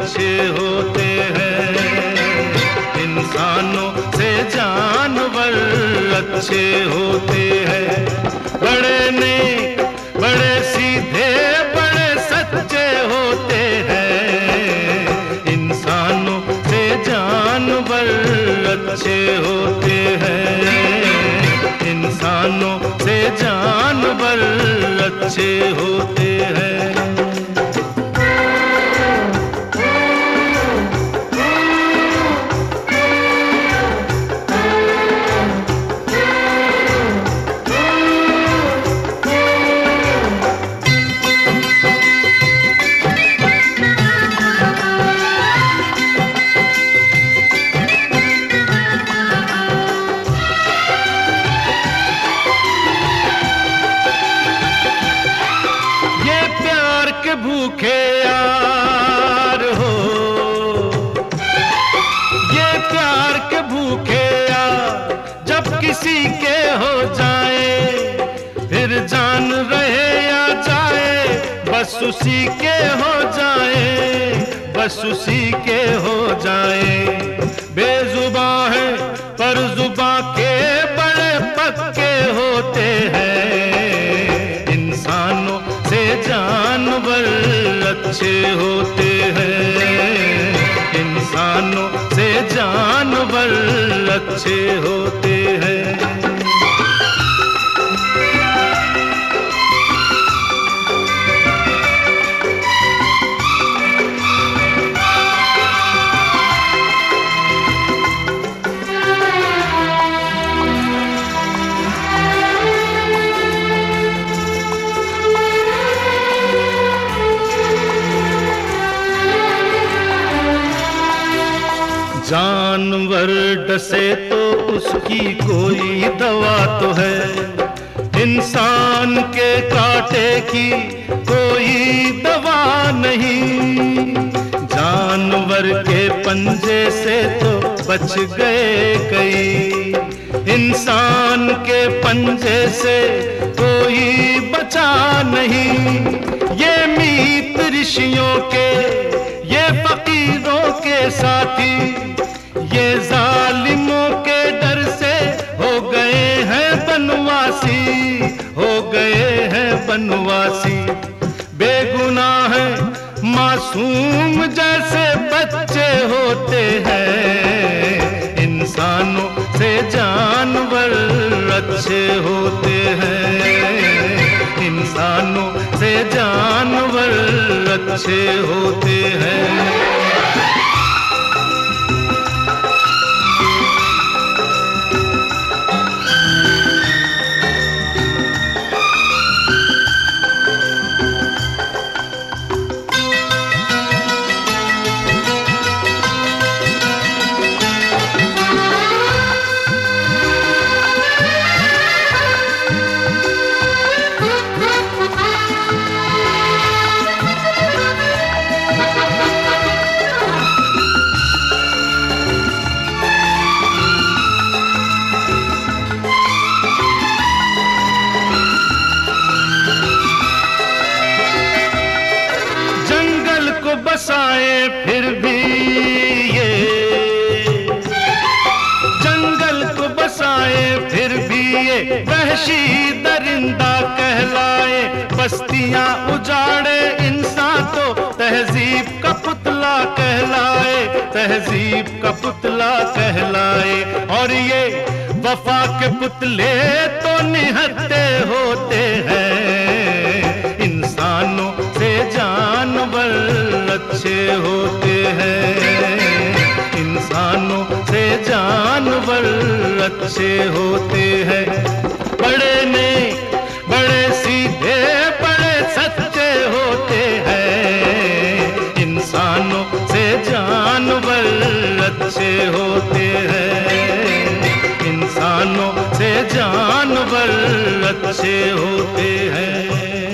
अच्छे होते हैं। इंसानों से जानवर अच्छे होते हैं। बड़े नेक, बड़े सीधे, बड़े सच्चे होते हैं। इंसानों से जानवर अच्छे होते हैं। इंसानों से जानवर अच्छे होते हैं। भूखे यार हो, ये प्यार के भूखे यार जब किसी के हो जाए, फिर जान रहे या जाए बस उसी के हो जाए, बस उसी के हो जाए। बेजुबान है पर जुबां के बड़े पक्के होते हैं। इंसानों से जानवर अच्छे होते हैं। इंसानों से जानवर अच्छे होते हैं। जानवर डसे तो उसकी कोई दवा तो है। इंसान के कांटे की कोई दवा नहीं। जानवर के पंजे से तो बच गए कई। इंसान के पंजे से कोई बचा नहीं। ये मीत ऋषियों के, ये फकीरों के साथी, ये जालिमों के डर से हो गए हैं बनवासी, हो गए हैं बनवासी। बेगुनाह मासूम जैसे बच्चे होते हैं। इंसानों से जानवर अच्छे होते हैं। इंसानों से जानवर अच्छे होते हैं। बसाए फिर भी ये जंगल को बसाए, फिर भी ये वहशी दरिंदा कहलाए। बस्तियां उजाड़े इंसान तो तहजीब का पुतला कहलाए, तहजीब का पुतला कहलाए। और ये वफा के पुतले तो निहत्ते होते हैं। इंसानों से जानवर अच्छे होते हैं। इंसानों से जानवर अच्छे होते हैं। बड़े नेक, बड़े सीधे, बड़े सच्चे होते हैं। इंसानों से जानवर अच्छे होते हैं। इंसानों से जानवर अच्छे होते हैं।